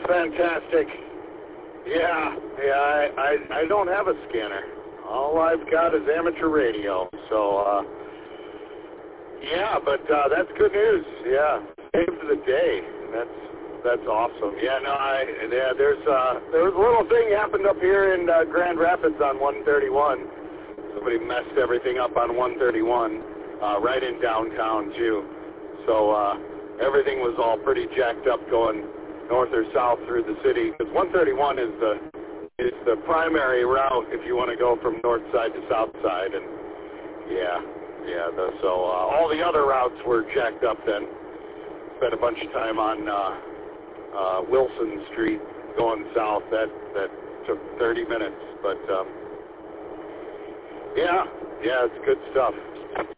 fantastic. Yeah, I don't have a scanner. All I've got is amateur radio. So, yeah, but that's good news. Yeah, saved the day. That's awesome. Yeah, no, there was a little thing happened up here in Grand Rapids on 131. Somebody messed everything up on 131, right in downtown too. So everything was all pretty jacked up going north or south through the city. Because 131 is the primary route if you want to go from north side to south side, and so all the other routes were jacked up then. Spent a bunch of time on Wilson Street going south. That took 30 minutes, but yeah, it's good stuff.